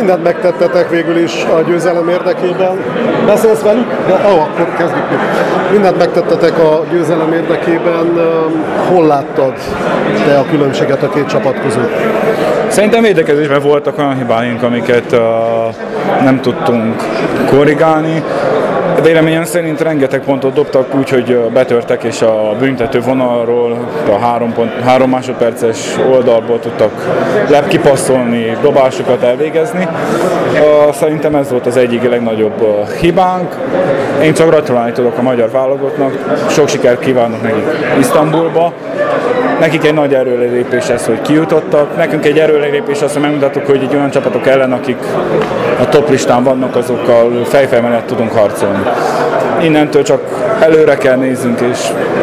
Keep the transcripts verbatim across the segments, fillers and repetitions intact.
mindent megtettetek végül is a győzelem érdekében. Beszélsz velük? De, ó, akkor kezdjük. Mindent megtettetek a győzelem érdekében. Hol láttad te a különbséget a két csapat között? Szerintem védekezésben voltak olyan hibáink, amiket uh, nem tudtunk korrigálni. Véleményem szerint rengeteg pontot dobtak úgy, hogy betörtek, és a büntető vonalról a három, pont, három másodperces oldalból tudtak lepkipasszolni, dobásokat elvégezni. Szerintem ez volt az egyik legnagyobb hibánk. Én csak gratulálni tudok a magyar válogatottnak, sok sikert kívánok nekik Isztambulba. Nekik egy nagy erőlépés ez, hogy kijutottak. Nekünk egy erőlépés az, hogy megmutattuk, hogy egy olyan csapatok ellen, akik a top listán vannak, azokkal fejfej mellett tudunk harcolni. Innentől csak előre kell nézzünk, és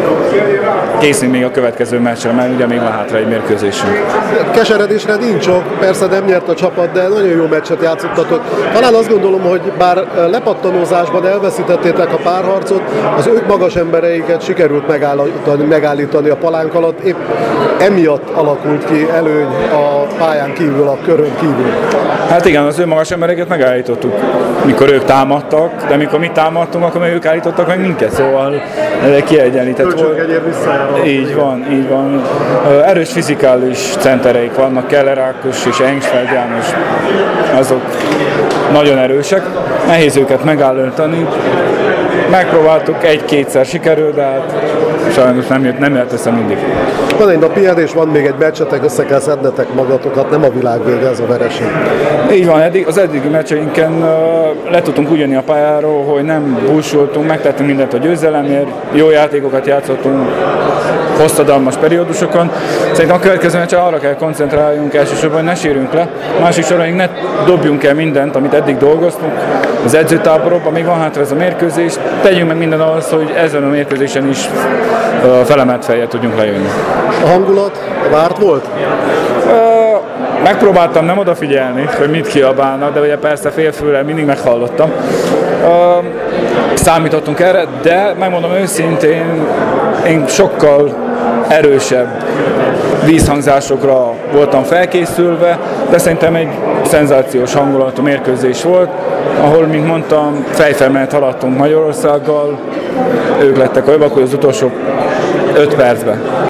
készülünk még a következő meccsre, mert ugye még van hátra egy mérkőzésünk. Keseredésre nincs ok, persze nem nyert a csapat, de nagyon jó meccset játszottatok. Talán azt gondolom, hogy bár lepattanózásban elveszítettétek a párharcot, az ők magas embereiket sikerült megállítani, megállítani a palánk alatt, épp emiatt alakult ki előny a pályán kívül, a körön kívül. Hát igen, az ő magas embereket megállítottuk, mikor ők támadtak, de mikor mi támadtunk, akkor ők állítottak meg minket, szóval kiegyenlített volt. Így van, így van. Erős fizikális centereik vannak, Keller Ákos és Engstfeld János, azok nagyon erősek, nehéz őket megállítani. Megpróbáltuk, egy-kétszer sikerül, de hát sajnos nem jött, nem jött össze mindig. Van egy napi és van még egy meccsetek, össze kell szednetek magatokat, nem a világ vége ez a vereség. Így van, eddig, az eddigi meccseinken uh, le tudtunk úgy jönni a pályáról, hogy nem búsultunk, megtettünk mindent a győzelemért, jó játékokat játszottunk hosszadalmas periódusokon. Szerintem a következő meccsen arra kell koncentráljunk elsősorban, hogy ne sérünk le, másik soron ne dobjunk el mindent, amit eddig dolgoztunk az edzőtáborokban, még van hátra ez a mérkőzés, tegyünk meg minden ahhoz, hogy ezen a mérkőzésen is uh, felemelt fejjel tudjunk lejönni. A hangulat várt volt? Uh, megpróbáltam nem odafigyelni, hogy mit kiabálnak, de ugye persze félfülel mindig meghallottam. Uh, számítottunk erre, de megmondom őszintén, én sokkal erősebb vízhangzásokra voltam felkészülve, de szerintem egy szenzációs hangulatú mérkőzés volt, ahol, mint mondtam, fejfel mellett haladtunk Magyarországgal, ők lettek a jobbak, az utolsó öt percben.